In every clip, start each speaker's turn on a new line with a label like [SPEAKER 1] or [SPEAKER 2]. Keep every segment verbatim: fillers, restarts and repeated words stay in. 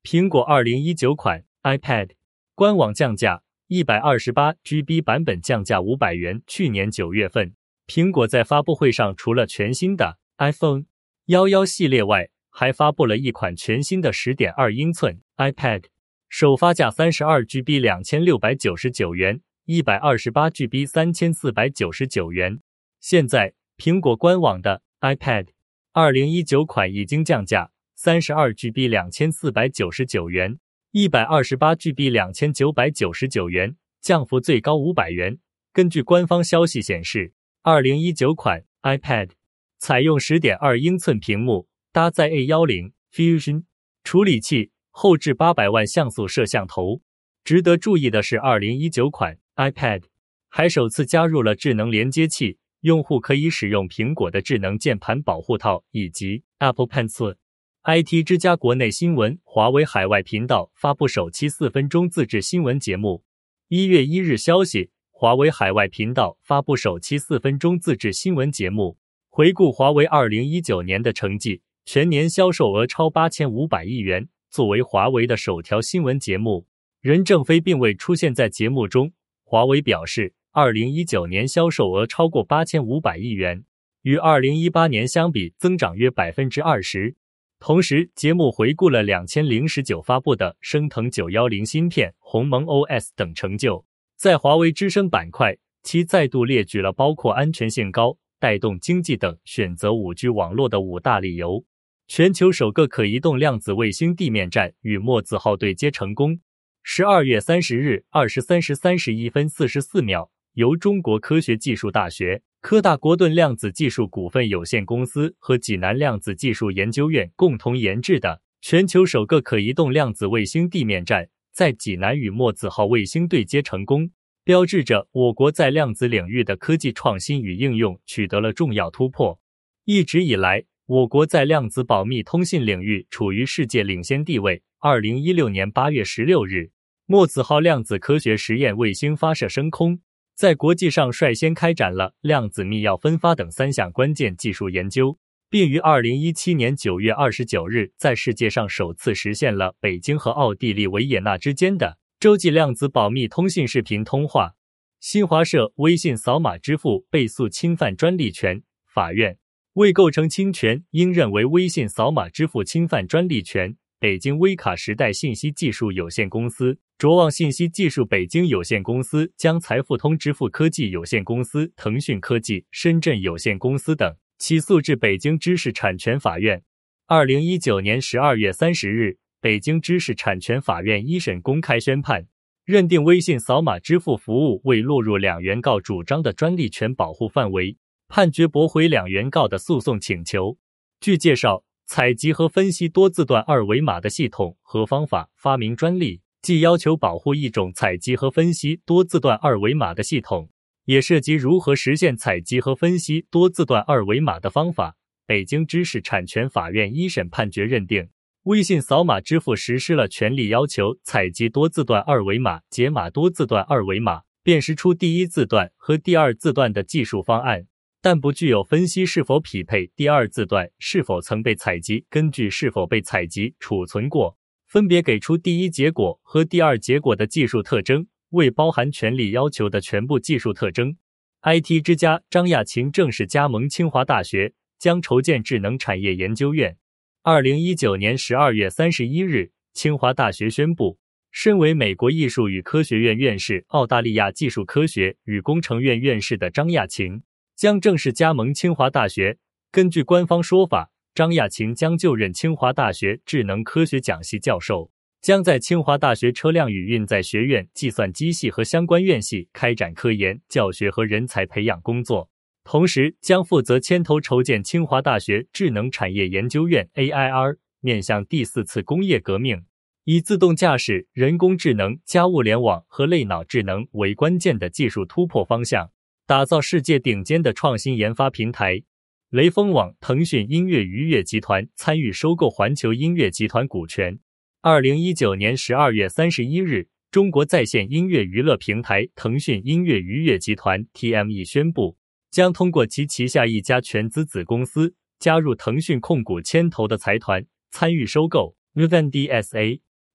[SPEAKER 1] 苹果二零一九款 iPad 官网降价 一百二十八 G B 版本降价五百元。去年九月份，苹果在发布会上除了全新的 iPhone 十一系列外，还发布了一款全新的 十点二英寸 iPad， 首发价 三十二 G B 两千六百九十九元， 一百二十八 G B 三千四百九十九元。现在苹果官网的 iPad 二零一九款已经降价 三十二 G B 两千四百九十九元， 一百二十八 G B 两千九百九十九元，降幅最高五百元。根据官方消息显示，二零一九款 iPad 采用 十点二英寸屏幕，搭载 A 十 Fusion 处理器，后置八百万像素摄像头。值得注意的是，二零一九款 iPad 还首次加入了智能连接器，用户可以使用苹果的智能键盘保护套以及 Apple Pencil。I T 之家国内新闻，华为海外频道发布首期四分钟自制新闻节目。一月一日消息，华为海外频道发布首期四分钟自制新闻节目，回顾华为二零一九年的成绩，全年销售额超八千五百亿元。作为华为的首条新闻节目，任正非并未出现在节目中。华为表示，二零一九年销售额超过八千五百亿元，与二零一八年相比增长约 百分之二十。同时，节目回顾了两千零十九发布的升腾九一零芯片、鸿蒙 O S 等成就。在华为之声板块，其再度列举了包括安全性高、带动经济等选择 五 G 网络的五大理由。全球首个可移动量子卫星地面站与墨子号对接成功。十二月三十日二十三时三十一分四十四秒，由中国科学技术大学、科大国盾量子技术股份有限公司和济南量子技术研究院共同研制的全球首个可移动量子卫星地面站，在济南与墨子号卫星对接成功，标志着我国在量子领域的科技创新与应用取得了重要突破。一直以来，我国在量子保密通信领域处于世界领先地位。二零一六年八月十六日，墨子号量子科学实验卫星发射升空，在国际上率先开展了量子密钥分发等三项关键技术研究，并于二零一七年九月二十九日在世界上首次实现了北京和奥地利维也纳之间的洲际量子保密通信视频通话。新华社：微信扫码支付被诉侵犯专利权，法院未构成侵权，应认为微信扫码支付侵犯专利权。北京微卡时代信息技术有限公司、卓望信息技术北京有限公司将财付通支付科技有限公司、腾讯科技深圳有限公司等起诉至北京知识产权法院。二零一九年十二月三十日，北京知识产权法院一审公开宣判，认定微信扫码支付服务未落入两原告主张的专利权保护范围，判决驳回两原告的诉讼请求。据介绍，采集和分析多字段二维码的系统和方法发明专利，既要求保护一种采集和分析多字段二维码的系统，也涉及如何实现采集和分析多字段二维码的方法。北京知识产权法院一审判决认定，微信扫码支付实施了权利要求采集多字段二维码、解码多字段二维码、辨识出第一字段和第二字段的技术方案，但不具有分析是否匹配第二字段是否曾被采集，根据是否被采集、储存过，分别给出第一结果和第二结果的技术特征，未包含权利要求的全部技术特征。I T 之家张亚勤正式加盟清华大学，将筹建智能产业研究院。二零一九年十二月三十一日，清华大学宣布，身为美国艺术与科学院院士、澳大利亚技术科学与工程院院士的张亚勤将正式加盟清华大学。根据官方说法，张亚勤将就任清华大学智能科学讲系教授，将在清华大学车辆与运载学院计算机系和相关院系开展科研、教学和人才培养工作，同时将负责牵头筹建清华大学智能产业研究院 A I R， 面向第四次工业革命，以自动驾驶、人工智能、加物联网和类脑智能为关键的技术突破方向，打造世界顶尖的创新研发平台。雷锋网、腾讯音乐娱乐集团参与收购环球音乐集团股权。二零一九年十二月三十一日，中国在线音乐娱乐平台腾讯音乐娱乐集团 T M E 宣布，将通过其旗下一家全资子公司加入腾讯控股牵头的财团，参与收购 Vivendi S A。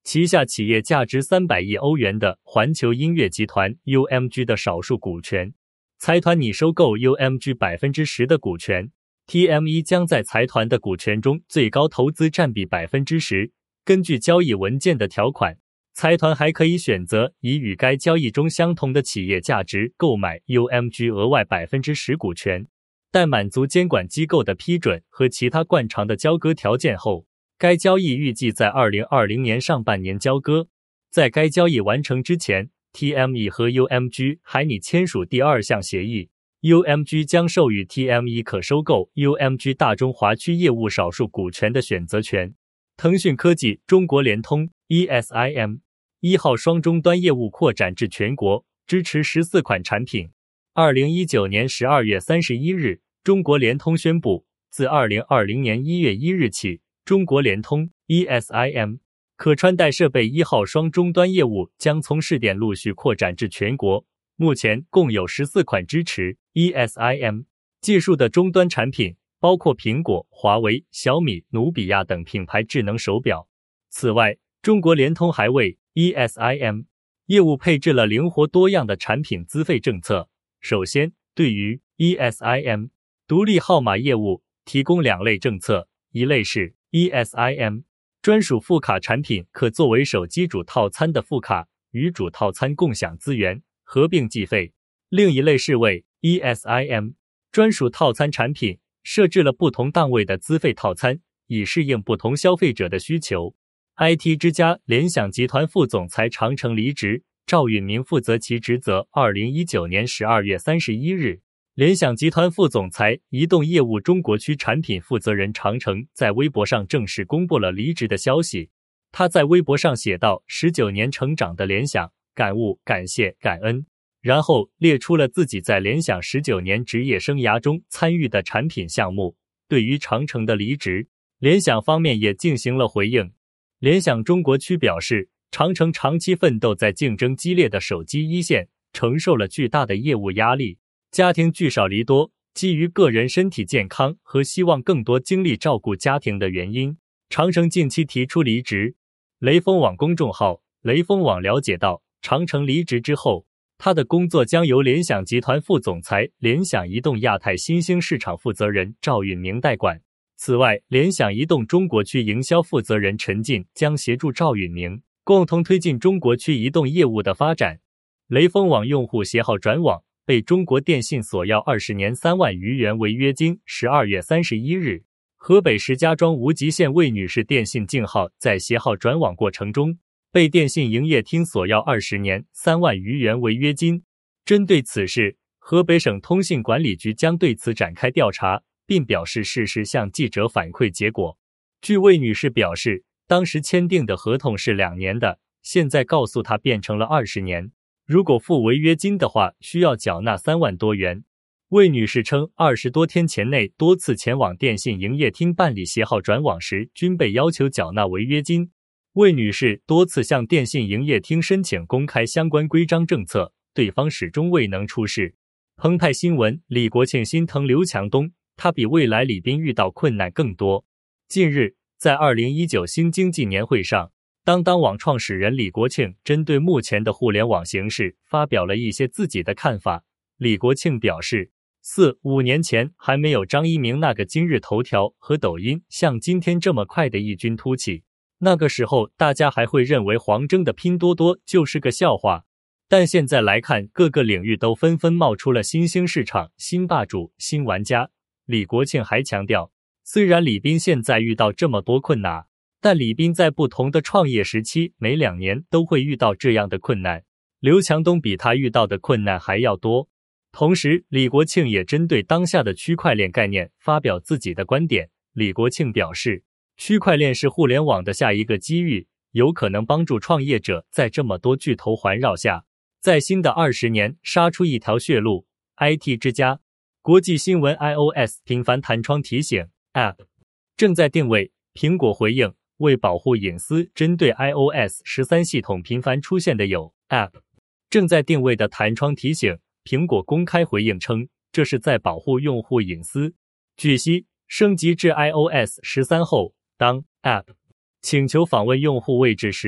[SPEAKER 1] 旗下企业价值三百亿欧元的环球音乐集团 U M G 的少数股权。财团拟收购 U M G 百分之十的股权 ，T M E 将在财团的股权中最高投资占比百分之十。根据交易文件的条款，财团还可以选择以与该交易中相同的企业价值购买 U M G 额外百分之十股权。但满足监管机构的批准和其他惯常的交割条件后，该交易预计在二零二零年上半年交割。在该交易完成之前 ，T M E 和 U M G 还拟签署第二项协议。U M G 将授予 T M E 可收购 U M G 大中华区业务少数股权的选择权。腾讯科技中国联通 E S I M 一号双终端业务扩展至全国，支持十四款产品。二零一九年十二月三十一日，中国联通宣布，自二零二零年一月一日起，中国联通 E S I M 可穿戴设备一号双终端业务将从试点陆续扩展至全国。目前共有十四款支持 E S I M 技术的终端产品，包括苹果、华为、小米、努比亚等品牌智能手表。此外，中国联通还为 E S I M 业务配置了灵活多样的产品资费政策。首先，对于 E S I M 独立号码业务提供两类政策，一类是 E S I M 专属副卡产品，可作为手机主套餐的副卡，与主套餐共享资源，合并计费；另一类是为 E S I M 专属套餐产品，设置了不同档位的资费套餐，以适应不同消费者的需求。I T 之家联想集团副总裁长城离职，赵允明负责其职责。二零一九年十二月三十一日，联想集团副总裁、移动业务中国区产品负责人长城在微博上正式公布了离职的消息。他在微博上写道：十九年成长的联想，感悟、感谢、感恩。然后列出了自己在联想十九年职业生涯中参与的产品项目。对于长城的离职，联想方面也进行了回应。联想中国区表示，长城长期奋斗在竞争激烈的手机一线，承受了巨大的业务压力，家庭聚少离多，基于个人身体健康和希望更多精力照顾家庭的原因，长城近期提出离职。雷锋网公众号雷锋网了解到，长城离职之后，他的工作将由联想集团副总裁、联想移动亚太新兴市场负责人赵允明代管。此外，联想移动中国区营销负责人陈进将协助赵允明，共同推进中国区移动业务的发展。雷锋网用户携号转网被中国电信索要二十年三万余元违约金。十二月三十一日，河北石家庄无极县魏女士电信净号在携号转网过程中，被电信营业厅索要二十年三万余元违约金。针对此事，河北省通信管理局将对此展开调查，并表示适时向记者反馈结果。据魏女士表示，当时签订的合同是两年的，现在告诉她变成了二十年，如果付违约金的话，需要缴纳三万多元。魏女士称，二十多天前内多次前往电信营业厅办理携号转网时，均被要求缴纳违约金。魏女士多次向电信营业厅申请公开相关规章政策，对方始终未能出示。澎湃新闻，李国庆心疼刘强东，他比未来李斌遇到困难更多。近日，在二零一九新经济年会上，当当网创始人李国庆针对目前的互联网形势发表了一些自己的看法。李国庆表示，四五年前还没有张一鸣那个今日头条和抖音像今天这么快的异军突起，那个时候大家还会认为黄峥的拼多多就是个笑话，但现在来看，各个领域都纷纷冒出了新兴市场、新霸主、新玩家。李国庆还强调，虽然李斌现在遇到这么多困难，但李斌在不同的创业时期每两年都会遇到这样的困难，刘强东比他遇到的困难还要多。同时，李国庆也针对当下的区块链概念发表自己的观点。李国庆表示，区块链是互联网的下一个机遇，有可能帮助创业者在这么多巨头环绕下，在新的二十年杀出一条血路。I T 之家国际新闻 iOS 频繁弹窗提醒 App 正在定位，苹果回应，为保护隐私，针对 iOS 十三系统频繁出现的有 App 正在定位的弹窗提醒，苹果公开回应称，这是在保护用户隐私。据悉，升级至 iOS 十三后，当 App 请求访问用户位置时，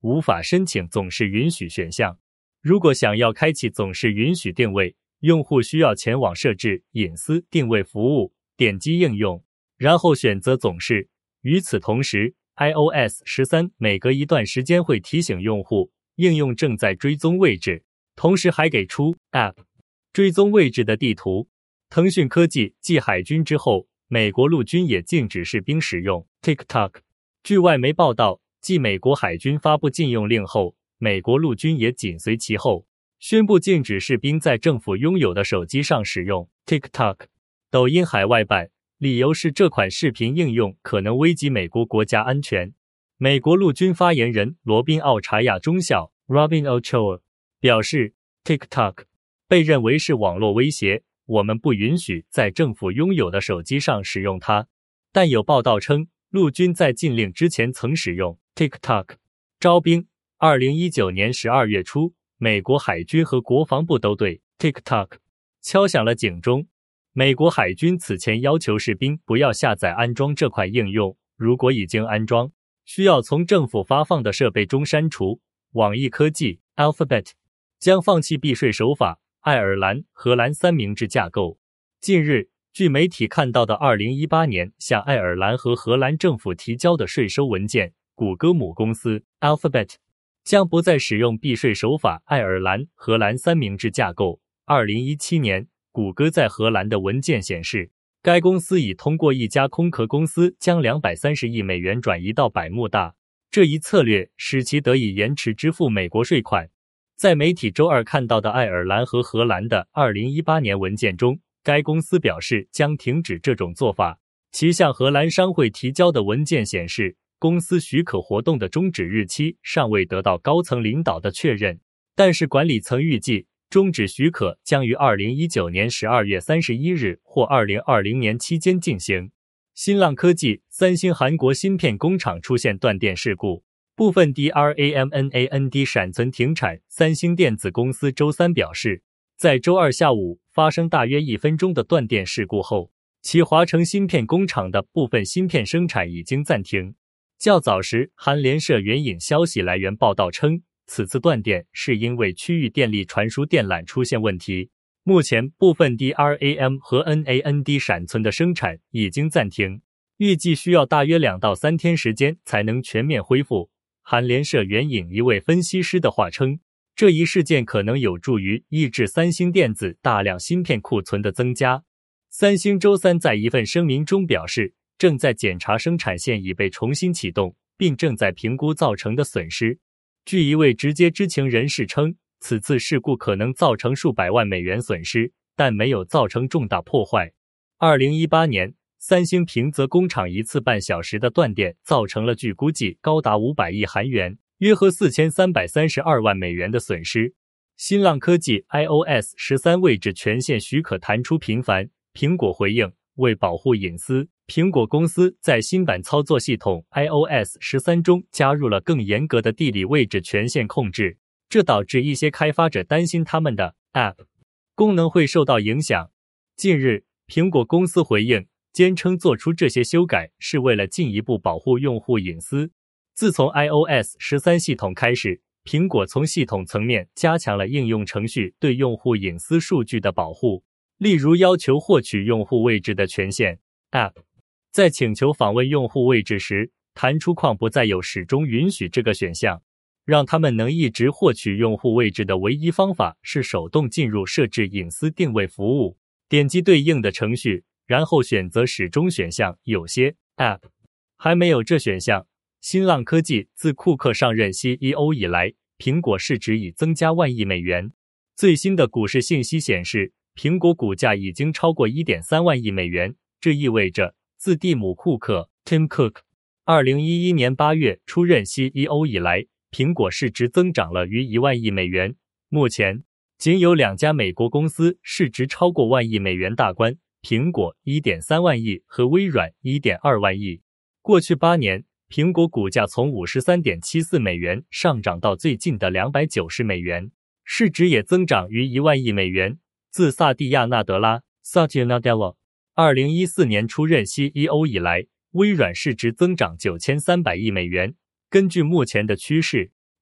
[SPEAKER 1] 无法申请总是允许选项。如果想要开启总是允许定位，用户需要前往设置隐私定位服务，点击应用，然后选择总是。与此同时 ，i O S 十三 每隔一段时间会提醒用户应用正在追踪位置，同时还给出 App 追踪位置的地图。腾讯科技继海军之后，美国陆军也禁止士兵使用 TikTok。据外媒报道，继美国海军发布禁用令后，美国陆军也紧随其后，宣布禁止士兵在政府拥有的手机上使用 TikTok。抖音海外版，理由是这款视频应用可能危及美国国家安全。美国陆军发言人罗宾·奥查亚中校 Robin Ochoa 表示 ，TikTok 被认为是网络威胁，我们不允许在政府拥有的手机上使用它。但有报道称，陆军在禁令之前曾使用 TikTok 招兵。二零一九年十二月初，美国海军和国防部都对 TikTok 敲响了警钟。美国海军此前要求士兵不要下载安装这款应用，如果已经安装，需要从政府发放的设备中删除。网易科技 Alphabet 将放弃避税手法，爱尔兰、荷兰三明治架构。近日，据媒体看到的二零一八年向爱尔兰和荷兰政府提交的税收文件，谷歌母公司 Alphabet 将不再使用避税手法爱尔兰、荷兰三明治架构。二零一七年，谷歌在荷兰的文件显示，该公司已通过一家空壳公司将两百三十亿美元转移到百慕大。这一策略使其得以延迟支付美国税款。在媒体周二看到的爱尔兰和荷兰的二零一八年文件中，该公司表示将停止这种做法。其向荷兰商会提交的文件显示，公司许可活动的终止日期尚未得到高层领导的确认，但是管理层预计终止许可将于二零一九年十二月三十一日或二零二零年期间进行。新浪科技三星韩国芯片工厂出现断电事故，部分 D R A M N A N D 闪存停产。三星电子公司周三表示，在周二下午发生大约一分钟的断电事故后，其华城芯片工厂的部分芯片生产已经暂停。较早时，韩联社援引消息来源报道称，此次断电是因为区域电力传输电缆出现问题。目前，部分 D R A M 和 N A N D 闪存的生产已经暂停，预计需要大约两到三天时间才能全面恢复。韩联社援引一位分析师的话称，这一事件可能有助于抑制三星电子大量芯片库存的增加。三星周三在一份声明中表示，正在检查生产线已被重新启动，并正在评估造成的损失。据一位直接知情人士称，此次事故可能造成数百万美元损失，但没有造成重大破坏。二零一八年，三星平泽工厂一次半小时的断电造成了据估计高达五百亿韩元，约合四千三百三十二万美元的损失。新浪科技 i O S 十三 位置权限许可弹出频繁，苹果回应，为保护隐私，苹果公司在新版操作系统 i O S 十三 中加入了更严格的地理位置权限控制，这导致一些开发者担心他们的 App 功能会受到影响。近日，苹果公司回应，坚称做出这些修改是为了进一步保护用户隐私。自从 i O S 十三 系统开始，苹果从系统层面加强了应用程序对用户隐私数据的保护，例如要求获取用户位置的权限。App 在请求访问用户位置时，弹出框不再有始终允许这个选项。让他们能一直获取用户位置的唯一方法是手动进入设置隐私定位服务，点击对应的程序，然后选择始终选项。有些 App 还没有这选项。新浪科技自库克上任 C E O 以来，苹果市值已增加万亿美元。最新的股市信息显示，苹果股价已经超过 一点三万亿美元，这意味着自蒂姆·库克 Tim Cook 二零一一年八月出任 C E O 以来，苹果市值增长了逾一万亿美元。目前，仅有两家美国公司市值超过万亿美元大关，苹果 一点三万亿和微软 一点二万亿。过去八年，苹果股价从 五十三点七四美元上涨到最近的两百九十美元，市值也增长逾一万亿美元。自萨蒂亚纳德拉 Satya Nadella 二零一四年出任 C E O 以来，微软市值增长九千三百亿美元。根据目前的趋势，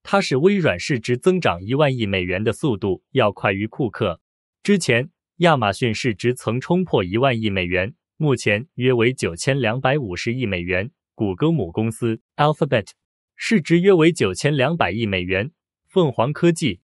[SPEAKER 1] 它使微软市值增长一万亿美元的速度要快于库克。之前，亚马逊市值曾冲破一万亿美元，目前约为九千两百五十亿美元。谷歌母公司 Alphabet 市值约为九千两百亿美元。凤凰科技